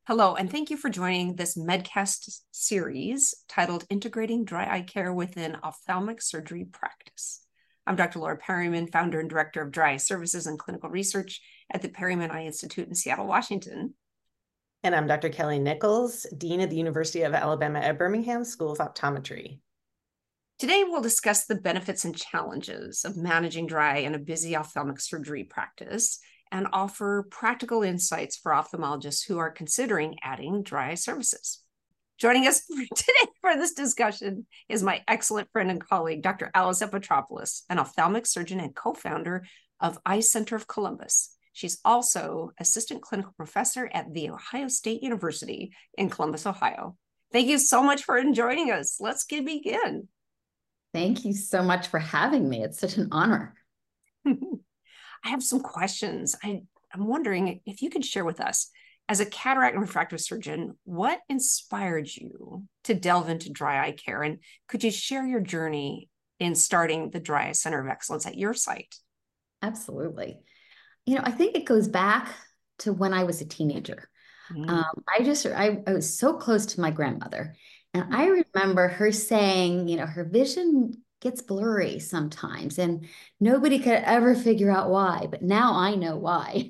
Hello, and thank you for joining this Medcast series titled Integrating Dry Eye Care Within Ophthalmic Surgery Practice. I'm Dr. Laura Perryman, founder and director of Dry Eye Services and Clinical Research at the Perryman Eye Institute in Seattle, Washington. And I'm Dr. Kelly Nichols, Dean at the University of Alabama at Birmingham School of Optometry. Today, we'll discuss the benefits and challenges of managing dry in a busy ophthalmic surgery practice and offer practical insights for ophthalmologists who are considering adding dry eye services. Joining us today for this discussion is my excellent friend and colleague, Dr. Alice Epitropoulos, an ophthalmic surgeon and co-founder of Eye Center of Columbus. She's also assistant clinical professor at The Ohio State University in Columbus, Ohio. Thank you so much for joining us. Let's begin. Thank you so much for having me. It's such an honor. I have some questions. I'm wondering if you could share with us, as a cataract and refractive surgeon, what inspired you to delve into dry eye care? And could you share your journey in starting the Dry Eye Center of Excellence at your site? Absolutely. I think it goes back to when I was a teenager. I was so close to my grandmother, and I remember her saying, her vision gets blurry sometimes, and nobody could ever figure out why, but now I know why.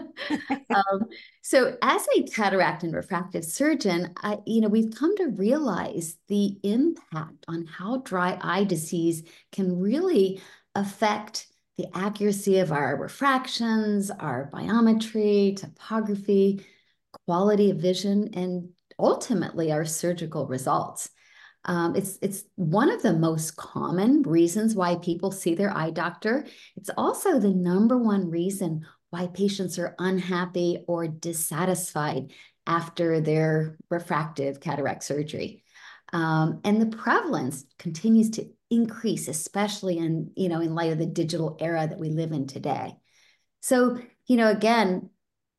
So as a cataract and refractive surgeon, we've come to realize the impact on how dry eye disease can really affect the accuracy of our refractions, our biometry, topography, quality of vision, and ultimately our surgical results. It's one of the most common reasons why people see their eye doctor. It's also the number one reason why patients are unhappy or dissatisfied after their refractive cataract surgery. And the prevalence continues to increase, especially in light of the digital era that we live in today. So, again,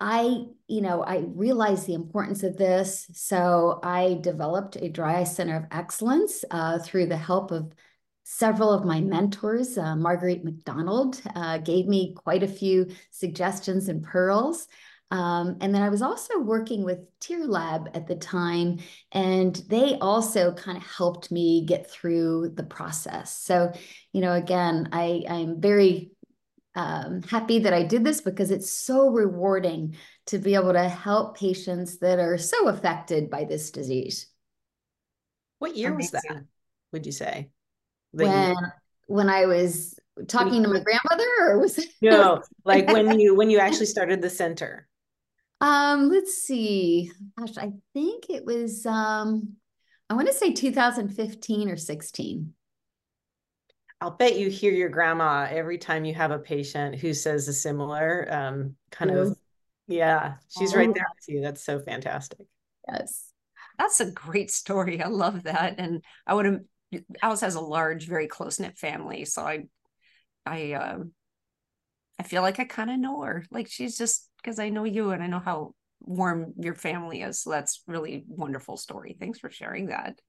I realized the importance of this. So I developed a Dry Eye Center of Excellence through the help of several of my mentors. Marguerite McDonald gave me quite a few suggestions and pearls. And then I was also working with Tear Lab at the time, and they also kind of helped me get through the process. So, again, I'm very happy that I did this because it's so rewarding to be able to help patients that are so affected by this disease. What year was that, would you say? When I was talking to my grandmother, or was it? No, like when you actually started the center? Let's see. Gosh, I think it was I want to say 2015 or 16. I'll bet you hear your grandma every time you have a patient who says a similar kind of, yeah, she's right there with you. That's so fantastic. Yes. That's a great story. I love that. And Alice has a large, very close-knit family. So I feel like I kind of know her. Like she's just, because I know you and I know how warm your family is. So that's really wonderful story. Thanks for sharing that.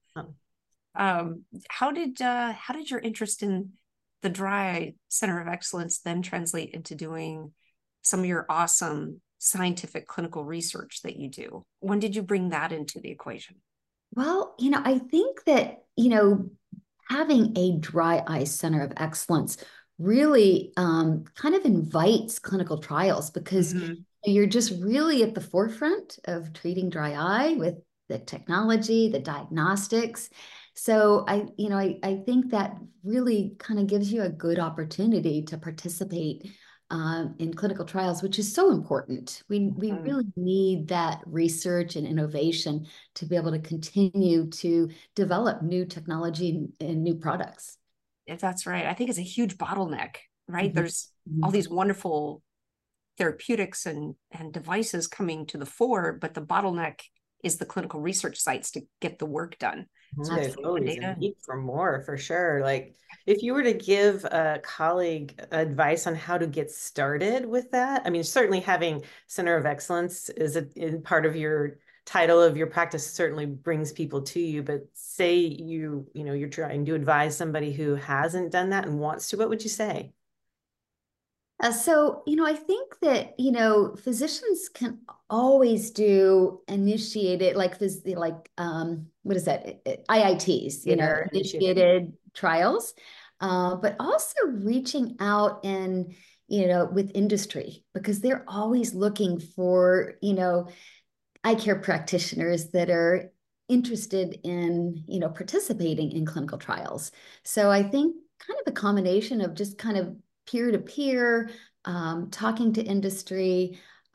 How did your interest in the Dry Center of Excellence then translate into doing some of your awesome scientific clinical research that you do? When did you bring that into the equation? Well, I think that, having a Dry Eye Center of Excellence really kind of invites clinical trials because you're just really at the forefront of treating dry eye with the technology, the diagnostics. So I think that really kind of gives you a good opportunity to participate in clinical trials, which is so important. We really need that research and innovation to be able to continue to develop new technology and new products. If that's right. I think it's a huge bottleneck, right? There's all these wonderful therapeutics and devices coming to the fore, but the bottleneck is the clinical research sites to get the work done. So there's always a need for more, for sure. Like if you were to give a colleague advice on how to get started with that, I mean, certainly having Center of Excellence is part of your title of your practice certainly brings people to you, but say you're trying to advise somebody who hasn't done that and wants to, what would you say? So, I think that, physicians can always do initiated, like this, like, what is that? IITs, you know, initiated trials, but also reaching out and, you know, with industry, because they're always looking for, you know, eye care practitioners that are interested in, you know, participating in clinical trials. So I think kind of a combination of just kind of peer to peer, talking to industry,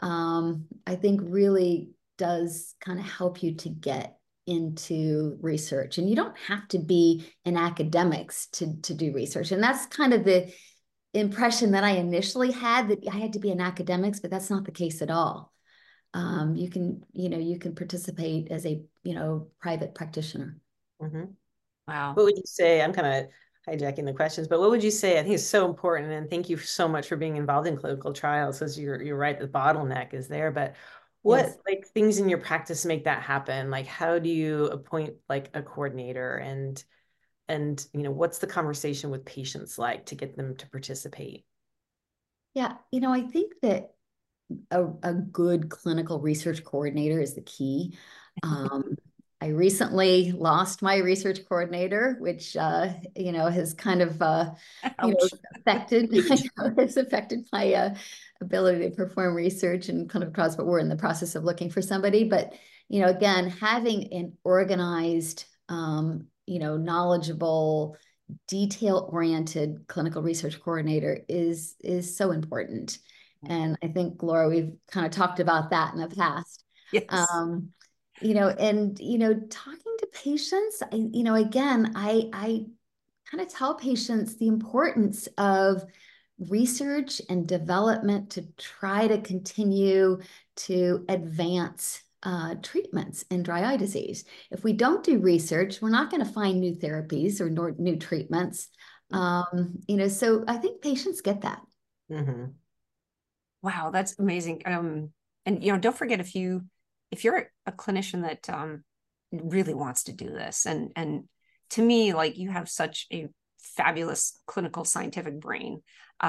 I think really does kind of help you to get into research. And you don't have to be in academics to do research. And that's kind of the impression that I initially had, that I had to be in academics, but that's not the case at all. You can, you know, you can participate as a, you know, private practitioner. Mm-hmm. Wow. What would you say? I'm kind of hijacking the questions, but what would you say? I think it's so important, and thank you so much for being involved in clinical trials, because you're right, the bottleneck is there. But what Yes. like things in your practice make that happen? Like, how do you appoint like a coordinator, and you know, what's the conversation with patients like to get them to participate? Yeah, you know, I think that a good clinical research coordinator is the key. I recently lost my research coordinator, which you know, has kind of you know, affected has affected my ability to perform research and clinical trials. But we're in the process of looking for somebody. But you know, again, having an organized, you know, knowledgeable, detail-oriented clinical research coordinator is so important. And I think, Laura, we've kind of talked about that in the past. Yes. You know, and, you know, talking to patients, you know, again, I kind of tell patients the importance of research and development to try to continue to advance treatments in dry eye disease. If we don't do research, we're not going to find new therapies or new treatments. You know, so I think patients get that. Mm-hmm. Wow, that's amazing. And you know, don't forget, if you're a clinician that really wants to do this, and to me, like, you have such a fabulous clinical scientific brain.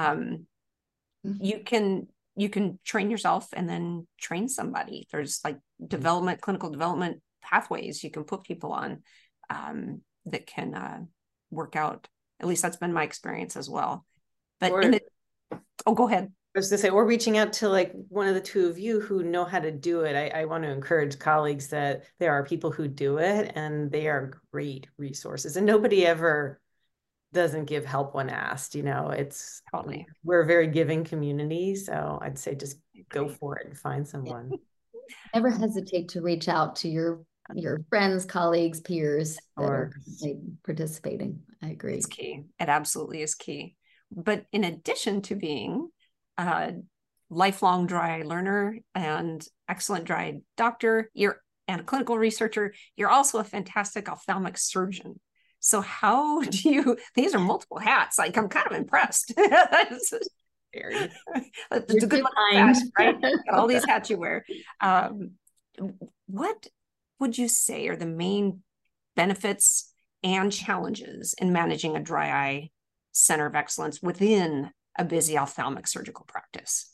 You can train yourself and then train somebody. There's like clinical development pathways you can put people on that can work out. At least that's been my experience as well. But go ahead. I was going to say, or reaching out to like one of the two of you who know how to do it. I want to encourage colleagues that there are people who do it, and they are great resources, and nobody ever doesn't give help when asked. You know, it's Totally. we're a very giving community. So I'd say just go for it and find someone. Never hesitate to reach out to your friends, colleagues, peers that are participating. I agree. It's key. It absolutely is key. But in addition to being a lifelong dry eye learner and excellent dry eye doctor, and a clinical researcher, you're also a fantastic ophthalmic surgeon. So how do you, these are multiple hats. Like, I'm kind of impressed. It's a good hat, right? All these hats you wear. What would you say are the main benefits and challenges in managing a dry eye center of excellence within a busy ophthalmic surgical practice?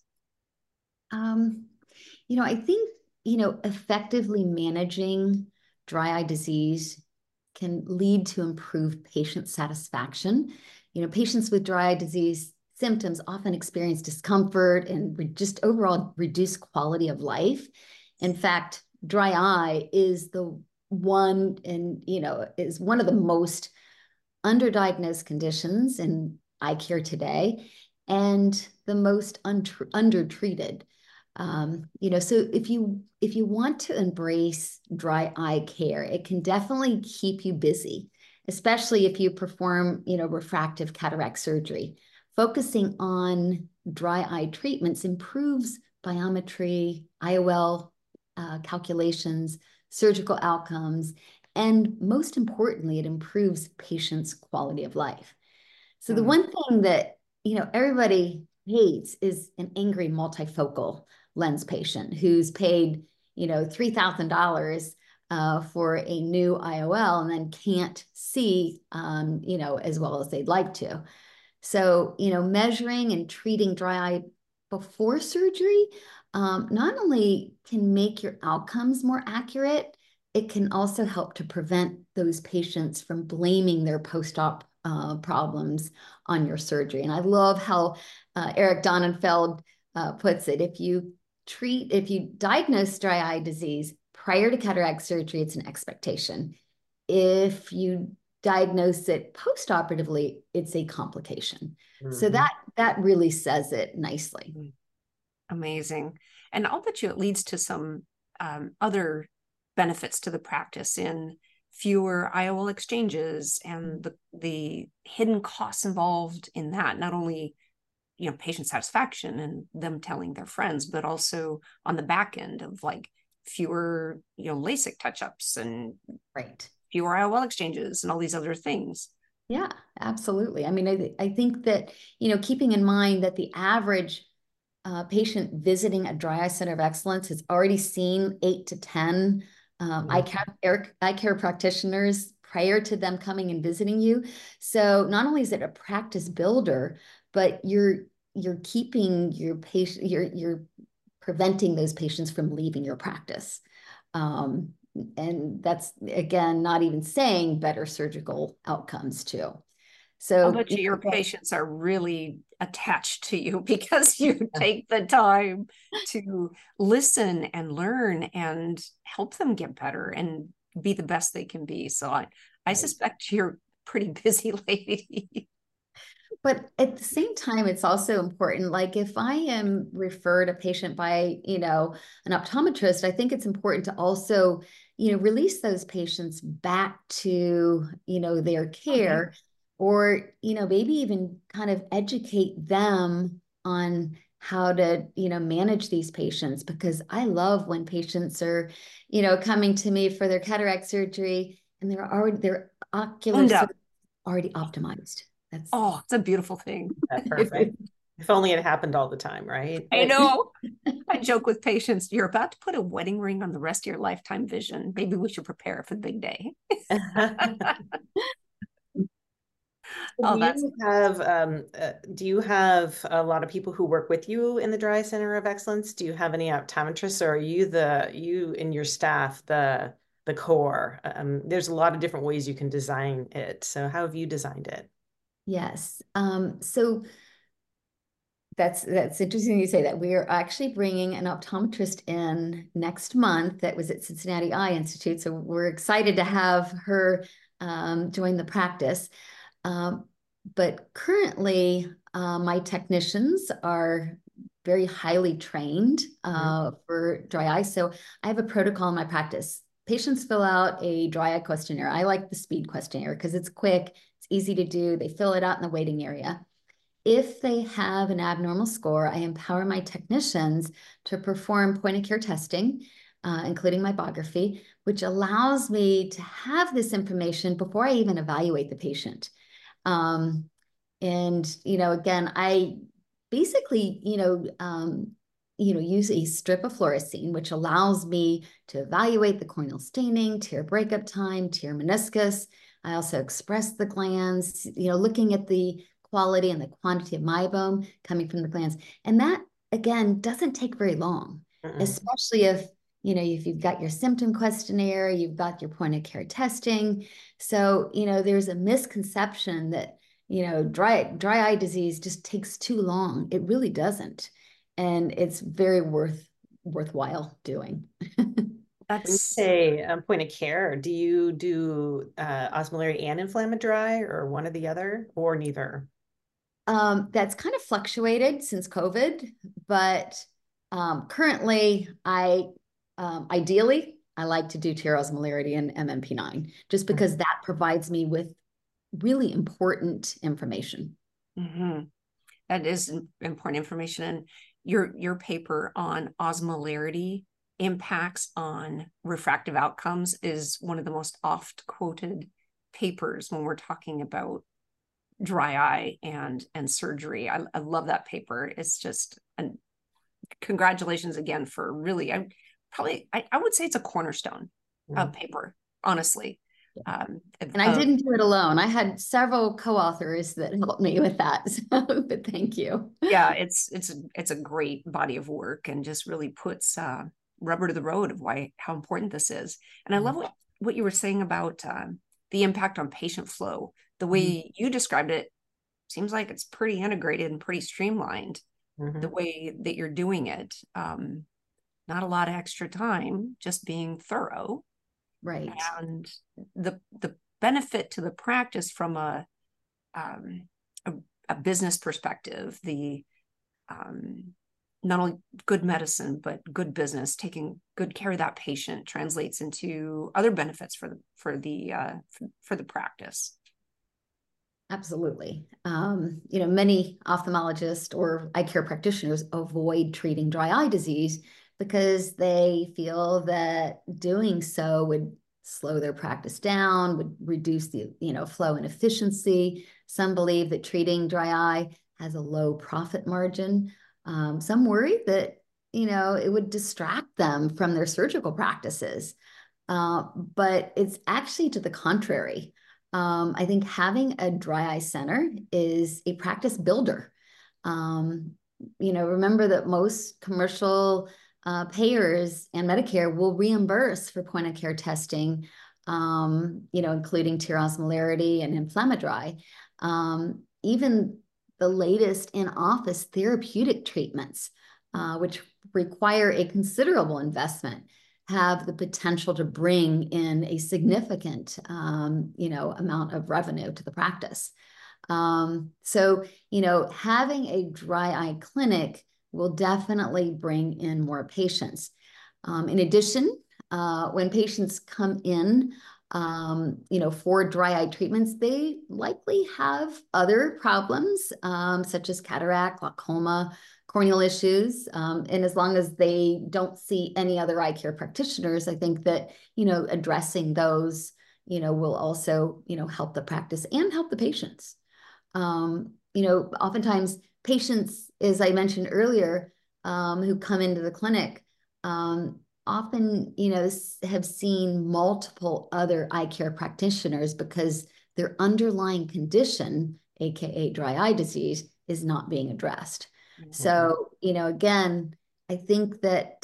You know, I think, you know, effectively managing dry eye disease can lead to improved patient satisfaction. You know, patients with dry eye disease symptoms often experience discomfort and just overall reduced quality of life. In fact, dry eye is the one, and, you know, is one of the most underdiagnosed conditions in eye care today, and the most undertreated. You know, so if you want to embrace dry eye care, it can definitely keep you busy, especially if you perform, you know, refractive cataract surgery. Focusing on dry eye treatments improves biometry, IOL calculations, surgical outcomes, and most importantly, it improves patients' quality of life. So the one thing that, you know, everybody hates is an angry multifocal lens patient who's paid, you know, $3,000 for a new IOL and then can't see, you know, as well as they'd like to. So, you know, measuring and treating dry eye before surgery not only can make your outcomes more accurate, it can also help to prevent those patients from blaming their post-op problems on your surgery. And I love how Eric Donenfeld puts it. If you diagnose dry eye disease prior to cataract surgery, it's an expectation. If you diagnose it post-operatively, it's a complication. So that really says it nicely. Amazing. And I'll bet you it leads to some other benefits to the practice in fewer IOL exchanges and the hidden costs involved in that. Not only, you know, patient satisfaction and them telling their friends, but also on the back end of like fewer, you know, LASIK touch-ups and fewer IOL exchanges and all these other things. Yeah, absolutely. I mean, I think that, you know, keeping in mind that the average patient visiting a dry eye center of excellence has already seen 8 to 10 eye care practitioners prior to them coming and visiting you. So not only is it a practice builder, but you're keeping your patient, you're preventing those patients from leaving your practice. And that's, again, not even saying better surgical outcomes too. So I'll bet you your patients are really attached to you because you take the time to listen and learn and help them get better and be the best they can be. So I suspect you're a pretty busy lady. But at the same time, it's also important, like if I am referred a patient by, you know, an optometrist, I think it's important to also, you know, release those patients back to, you know, their care. Okay. Or, you know, maybe even kind of educate them on how to, you know, manage these patients, because I love when patients are, you know, coming to me for their cataract surgery and their ocular surgery already optimized. It's a beautiful thing. That's perfect. If only it happened all the time, right? I know. I joke with patients, you're about to put a wedding ring on the rest of your lifetime vision. Maybe we should prepare for the big day. Do you have a lot of people who work with you in the Dry Eye Center of Excellence? Do you have any optometrists, or are you and your staff the core? There's a lot of different ways you can design it. So how have you designed it? Yes. So that's interesting you say that. We are actually bringing an optometrist in next month that was at Cincinnati Eye Institute. So we're excited to have her join the practice. But currently, my technicians are very highly trained for dry eye. So I have a protocol in my practice. Patients fill out a dry eye questionnaire. I like the speed questionnaire because it's quick, it's easy to do. They fill it out in the waiting area. If they have an abnormal score, I empower my technicians to perform point of care testing, including meibography, which allows me to have this information before I even evaluate the patient. And, you know, again, I basically, use a strip of fluorescein, which allows me to evaluate the corneal staining, tear breakup time, tear meniscus. I also express the glands, you know, looking at the quality and the quantity of meibome coming from the glands. And that, again, doesn't take very long, especially if, you know, if you've got your symptom questionnaire, you've got your point of care testing. So, you know, there's a misconception that, you know, dry eye disease just takes too long. It really doesn't. And it's very worthwhile doing. When you say point of care, do you do osmolarity and inflammatory dry, or one or the other, or neither? That's kind of fluctuated since COVID, but currently ideally I like to do tear osmolarity and MMP9 just because that provides me with really important information. That is important information. And your paper on osmolarity impacts on refractive outcomes is one of the most oft quoted papers when we're talking about dry eye and surgery. I love that paper. It's just, and congratulations again for really, I would say it's a cornerstone of paper, honestly. And I didn't do it alone. I had several co-authors that helped me with that. So, but thank you. Yeah, it's a great body of work, and just really puts rubber to the road of how important this is. And I love what you were saying about the impact on patient flow. The way you described it seems like it's pretty integrated and pretty streamlined. The way that you're doing it, not a lot of extra time, just being thorough. Right. And the benefit to the practice from a business perspective, the not only good medicine but good business, taking good care of that patient, translates into other benefits for the practice. Absolutely. Many ophthalmologists or eye care practitioners avoid treating dry eye disease because they feel that doing so would slow their practice down, would reduce the, flow and efficiency. Some believe that treating dry eye has a low profit margin. Some worry that, it would distract them from their surgical practices. But it's actually to the contrary. I think having a dry eye center is a practice builder. Remember that most commercial payers and Medicare will reimburse for point of care testing, including tear osmolarity and inflammatory. Even the latest in-office therapeutic treatments, which require a considerable investment, have the potential to bring in a significant, amount of revenue to the practice. So, having a dry eye clinic will definitely bring in more patients. In addition, when patients come in, for dry eye treatments, they likely have other problems, such as cataract, glaucoma, corneal issues. And as long as they don't see any other eye care practitioners, I think that, addressing those, will also, help the practice and help the patients. Oftentimes patients, as I mentioned earlier, who come into the clinic, often, have seen multiple other eye care practitioners because their underlying condition, AKA dry eye disease, is not being addressed. So, again, I think that,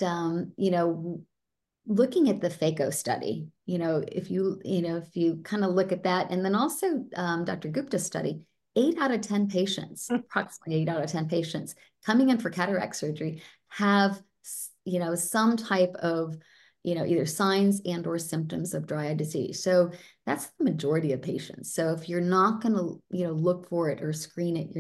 looking at the PHACO study, if you kind of look at that, and then also Dr. Gupta's study, 8 out of 10 patients, approximately 8 out of 10 patients coming in for cataract surgery have, some type of, either signs and or symptoms of dry eye disease. So that's the majority of patients. So if you're not going to, look for it or screen it,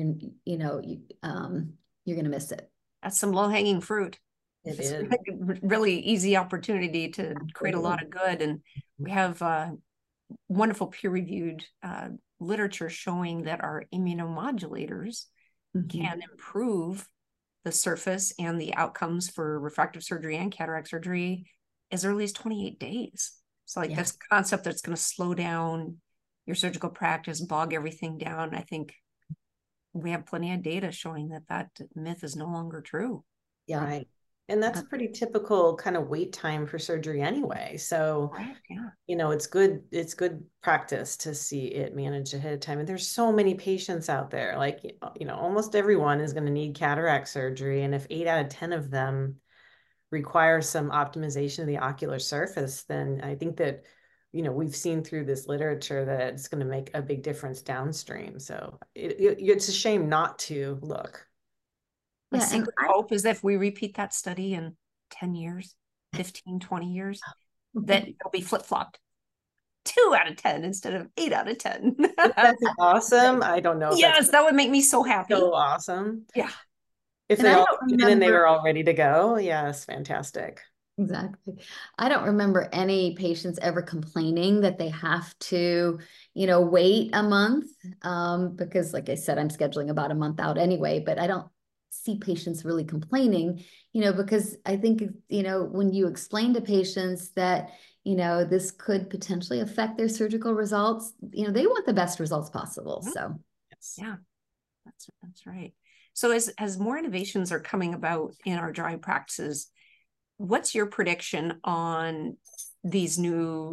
you're going to miss it. That's some low-hanging fruit. It's really easy opportunity to create a lot of good. And we have wonderful peer-reviewed literature showing that our immunomodulators can improve the surface and the outcomes for refractive surgery and cataract surgery as early as 28 days. So this concept that's going to slow down your surgical practice, bog everything down, I think we have plenty of data showing that myth is no longer true. Yeah. Right. And that's a pretty typical kind of wait time for surgery anyway. So, it's good practice to see it managed ahead of time. And there's so many patients out there, like, almost everyone is going to need cataract surgery. And if 8 out of 10 of them require some optimization of the ocular surface, then I think that, we've seen through this literature that it's going to make a big difference downstream. So it's a shame not to look. My secret hope is that if we repeat that study in 10 years, 15, 20 years, that it'll be flip-flopped. 2 out of 10 instead of 8 out of 10. That's awesome. I don't know. Yes, that would make me so happy. So awesome. Yeah. If they all came in and they were all ready to go. Yes, fantastic. Exactly. I don't remember any patients ever complaining that they have to, wait a month, because like I said, I'm scheduling about a month out anyway, but I don't see patients really complaining, because I think, when you explain to patients that, this could potentially affect their surgical results, they want the best results possible. So, yeah, that's right. So as more innovations are coming about in our dry practices, what's your prediction on these new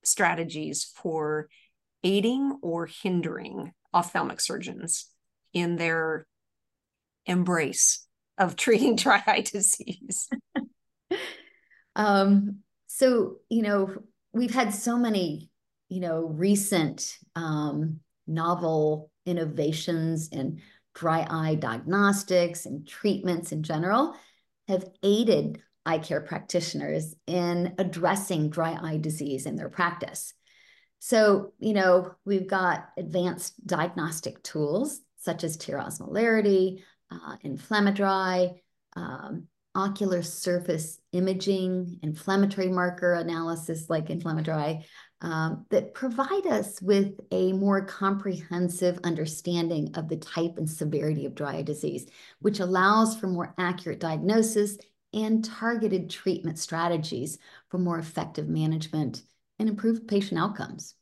strategies for aiding or hindering ophthalmic surgeons in their embrace of treating dry eye disease? So, we've had so many, recent novel innovations in dry eye diagnostics and treatments in general have aided eye care practitioners in addressing dry eye disease in their practice. So, we've got advanced diagnostic tools such as tear osmolarity, Inflammadry, ocular surface imaging, inflammatory marker analysis like Inflammadry, that provide us with a more comprehensive understanding of the type and severity of dry eye disease, which allows for more accurate diagnosis and targeted treatment strategies for more effective management and improved patient outcomes.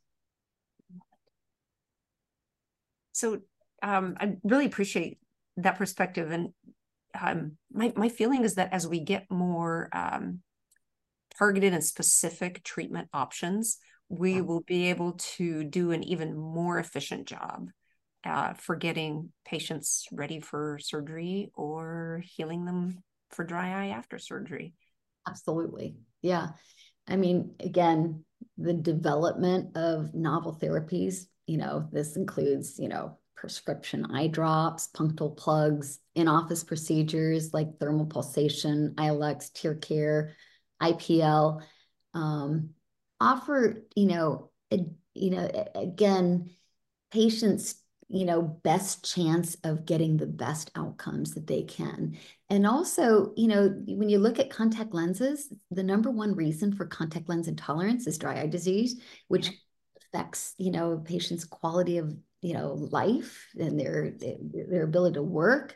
So I really appreciate that perspective. And my feeling is that as we get more targeted and specific treatment options, we will be able to do an even more efficient job for getting patients ready for surgery or healing them for dry eye after surgery. Absolutely. Yeah. I mean, again, the development of novel therapies, this includes, prescription eye drops, punctal plugs, in-office procedures like thermal pulsation, ILX, TearCare, IPL, offer, again, patients, best chance of getting the best outcomes that they can. And also, when you look at contact lenses, the number one reason for contact lens intolerance is dry eye disease, which affects, patients' quality of, life and their ability to work.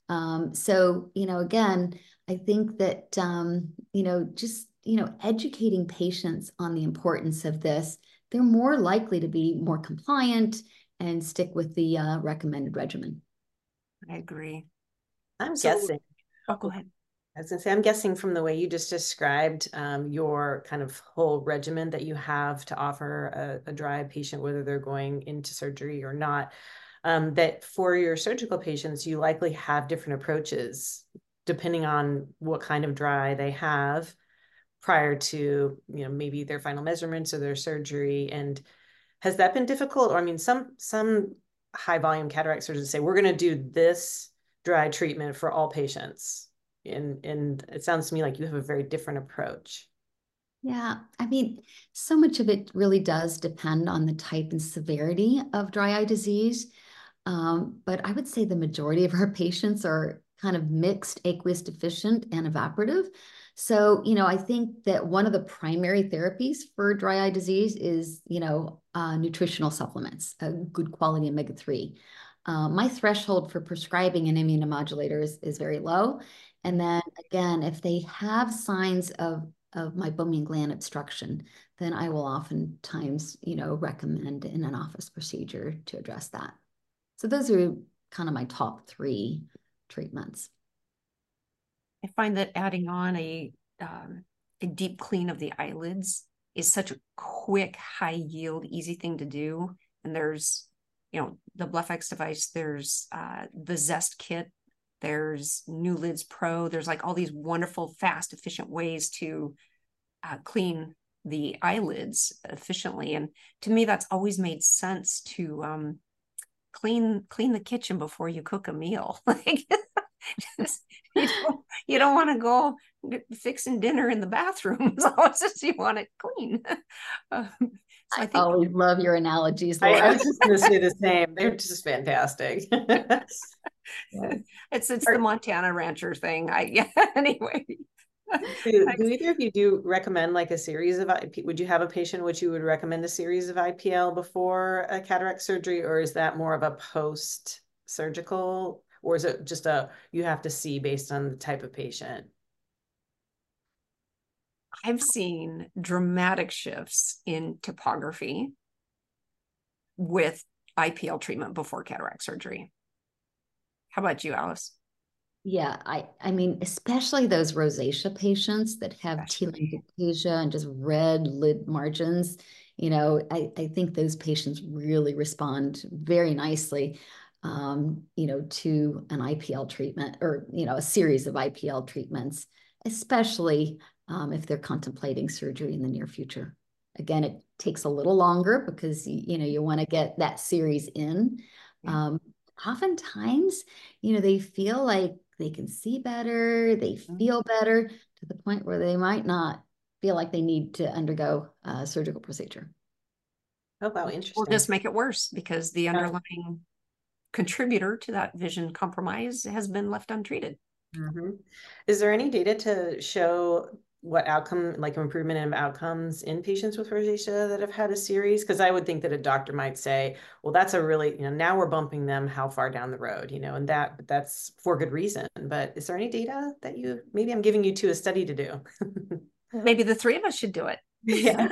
So, again, I think that, just, educating patients on the importance of this, they're more likely to be more compliant and stick with the recommended regimen. I agree. I'm guessing. Oh, go ahead. I was going to say, I'm guessing from the way you just described your kind of whole regimen that you have to offer a dry eye patient, whether they're going into surgery or not, that for your surgical patients, you likely have different approaches depending on what kind of dry eye they have prior to, maybe their final measurements or their surgery. And has that been difficult? Or, I mean, some high volume cataract surgeons say, we're going to do this dry treatment for all patients. And it sounds to me like you have a very different approach. Yeah, I mean, so much of it really does depend on the type and severity of dry eye disease. But I would say the majority of our patients are kind of mixed aqueous deficient and evaporative. So, I think that one of the primary therapies for dry eye disease is, nutritional supplements, a good quality omega-3. My threshold for prescribing an immunomodulator is very low. And then again, if they have signs of meibomian gland obstruction, then I will oftentimes, recommend in an office procedure to address that. So those are kind of my top 3 treatments. I find that adding on a deep clean of the eyelids is such a quick, high yield, easy thing to do. And there's, the BluffX device, there's the Zest kit, there's New Lids Pro, there's like all these wonderful, fast, efficient ways to clean the eyelids efficiently. And to me, that's always made sense to clean the kitchen before you cook a meal. Like, you don't want to go fixing dinner in the bathroom. It's just you want it clean. So I always love your analogies, Laura. I was just going to say the same. They're just fantastic. Yeah. It's the Montana rancher thing. Anyway. Do either of you do recommend like a series of, would you have a patient which you would recommend a series of IPL before a cataract surgery, or is that more of a post-surgical, or is it just you have to see based on the type of patient? I've seen dramatic shifts in topography with IPL treatment before cataract surgery. How about you, Alice? Yeah, I mean, especially those rosacea patients that have Especially. telangiectasia and just red lid margins, I think those patients really respond very nicely, to an IPL treatment or, a series of IPL treatments, especially if they're contemplating surgery in the near future. Again, it takes a little longer because, you want to get that series in. Yeah. Um, Oftentimes, they feel like they can see better, they Mhm. feel better to the point where they might not feel like they need to undergo a surgical procedure. Oh, wow, Which will interesting. just make it worse because the Yeah. underlying contributor to that vision compromise has been left untreated. Mhm. Is there any data to show what outcome, like improvement in outcomes in patients with rosacea that have had a series? Because I would think that a doctor might say, well, that's a really, now we're bumping them how far down the road, and that's for good reason. But is there any data that maybe I'm giving you to a study to do? Maybe the three of us should do it. Yeah.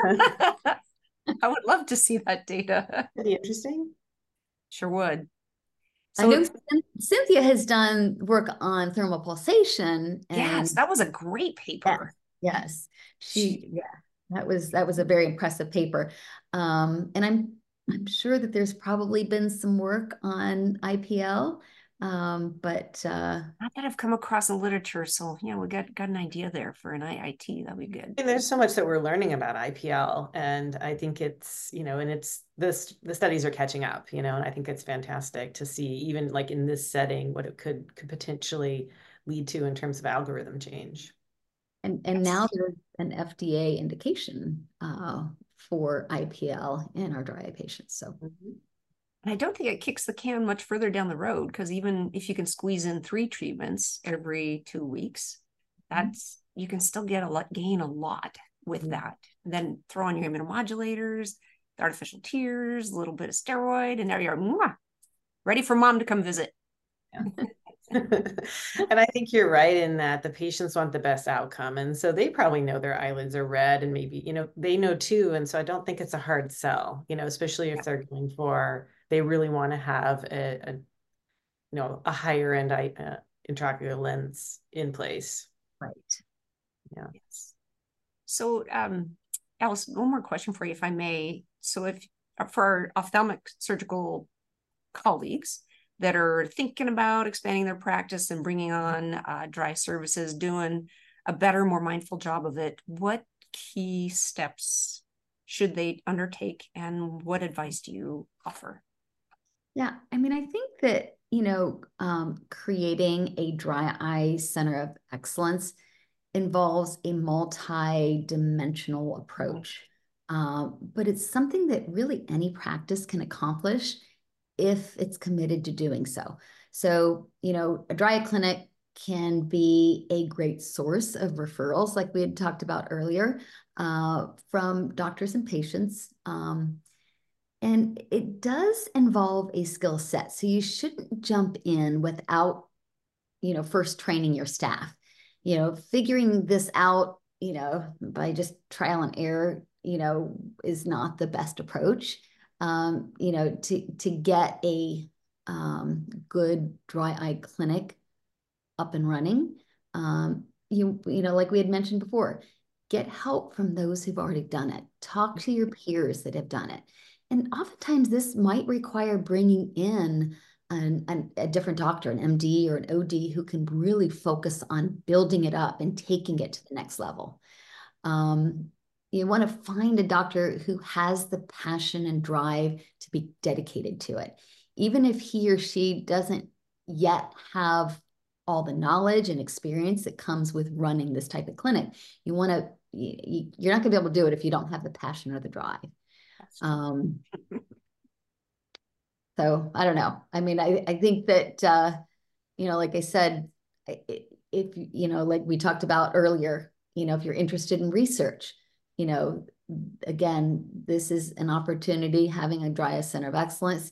I would love to see that data. Pretty interesting. Sure would. I know So Cynthia has done work on thermal pulsation, yes, and that was a great yes, paper. yes, She, yeah, that was a very impressive paper. And I'm sure that there's probably been some work on IPL, but not that I've come across in literature, so yeah, we got an idea there for an IIT. That'd be good. And there's so much that we're learning about IPL, and I think it's, and it's this, the studies are catching up, and I think it's fantastic to see even like in this setting what it could potentially lead to in terms of algorithm change. and now Yes. there's an FDA indication for IPL in our dry eye patients. So Mhm. And I don't think it kicks the can much further down the road because even if you can squeeze in 3 treatments every 2 weeks, that's you can still gain a lot with Mhm. that. And then throw on your immunomodulators, the artificial tears, a little bit of steroid, and there you are, mwah, ready for mom to come visit. Yeah. And I think you're right in that the patients want the best outcome. And so they probably know their eyelids are red and maybe, they know too. And so I don't think it's a hard sell, especially if Yeah. they're going for, they really want to have a higher end intraocular lens in place. right. Yeah. Yes. So, Alice, one more question for you, if I may. So, if for our ophthalmic surgical colleagues that are thinking about expanding their practice and bringing on dry services, doing a better, more mindful job of it, what key steps should they undertake and what advice do you offer? Yeah, I mean, I think that, creating a dry eye center of excellence involves a multi-dimensional approach. But it's something that really any practice can accomplish if it's committed to doing so. So, a dry eye clinic can be a great source of referrals, like we had talked about earlier, from doctors and patients. And it does involve a skill set. So you shouldn't jump in without, first training your staff. Figuring this out, by just trial and error, is not the best approach. To get a good dry eye clinic up and running, like we had mentioned before, get help from those who've already done it. Talk to your peers that have done it. And oftentimes this might require bringing in a different doctor, an MD or an OD, who can really focus on building it up and taking it to the next level. Um, you want to find a doctor who has the passion and drive to be dedicated to it. Even if he or she doesn't yet have all the knowledge and experience that comes with running this type of clinic, you're not going to be able to do it if you don't have the passion or the drive. That's true. Um, so I don't know. I mean, I think that, like I said, if, like we talked about earlier, if you're interested in research, you know, again, this is an opportunity, having a dry eye center of excellence,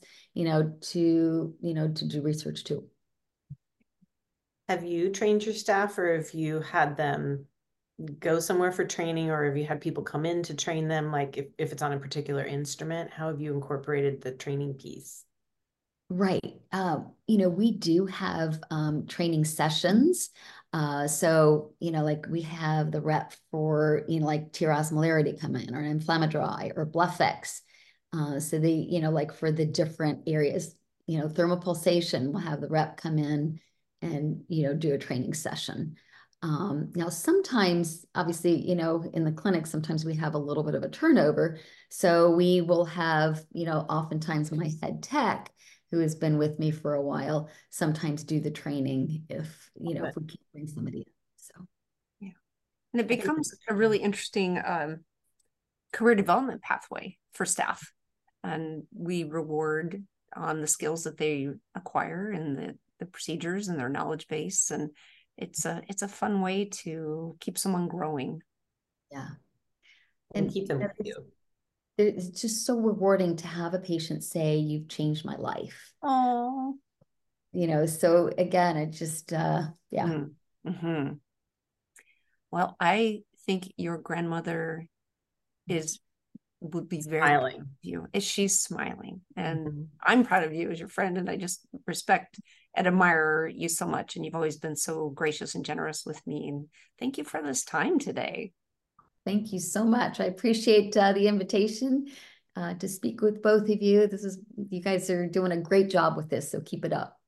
to do research too. Have you trained your staff, or have you had them go somewhere for training, or have you had people come in to train them? Like if it's on a particular instrument, how have you incorporated the training piece? Right. We do have training sessions. Like we have the rep for, like T-osmolarity come in, or an Inflammadry, or Bluffex. So like for the different areas, thermopulsation, we'll have the rep come in and, do a training session. Now, sometimes, obviously, in the clinic, sometimes we have a little bit of a turnover. So we will have, oftentimes my head tech, who has been with me for a while, sometimes do the training if we can't bring somebody in. So yeah, and it becomes a really interesting career development pathway for staff, and we reward on the skills that they acquire and the procedures and their knowledge base, and it's a fun way to keep someone growing. Yeah, and keep them with you. It's just so rewarding to have a patient say, "You've changed my life." Oh, So again, it just, yeah. Mm-hmm. Well, I think your grandmother would be very Smiling. proud of you. She's smiling, and Mm-hmm. I'm proud of you as your friend, and I just respect and admire you so much, and you've always been so gracious and generous with me, and thank you for this time today. Thank you so much. I appreciate the invitation to speak with both of you. You guys are doing a great job with this, so keep it up.